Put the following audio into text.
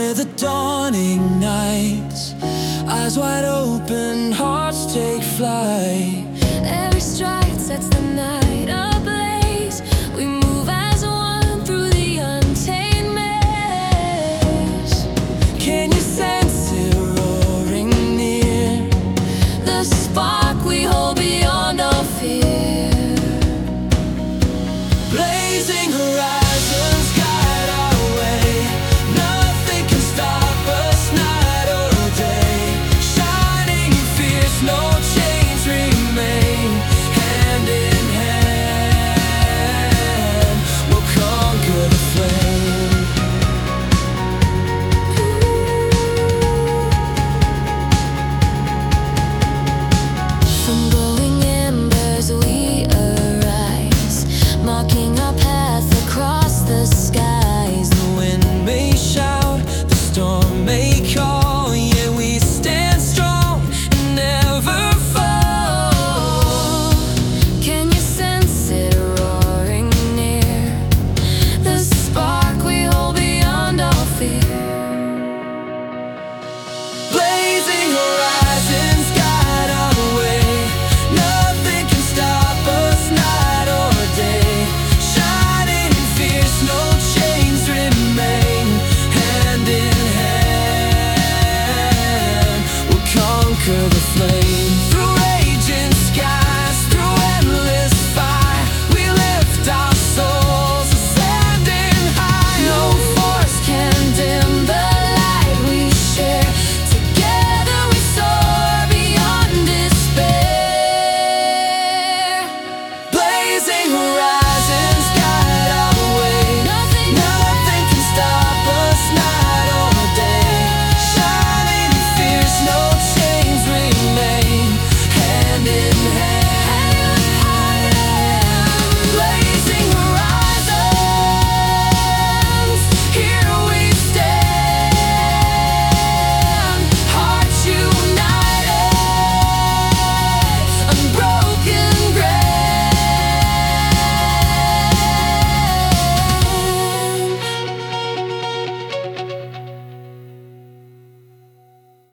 near the dawning night. Eyes wide open, hearts take flight. Every strike sets the night ablaze. We move as one through the untamed maze. Can you sense it roaring near? The spark we hold beyond all fear. Blazing horizons guide our way. Nothing can stop us, night or day. Shining fierce, no chains remain. Hand in hand, we'll conquer the flame. From glowing embers we arise, marking our path across the skies. The wind may shout, the storm may call, yet we stand strong and never fall. Can you sense it roaring near? The spark we hold beyond all fear. Blazing horizons guide our way. Nothing can stop us, night or day. Shining fierce, no chains remain. Hand in hand, we'll conquer the flames.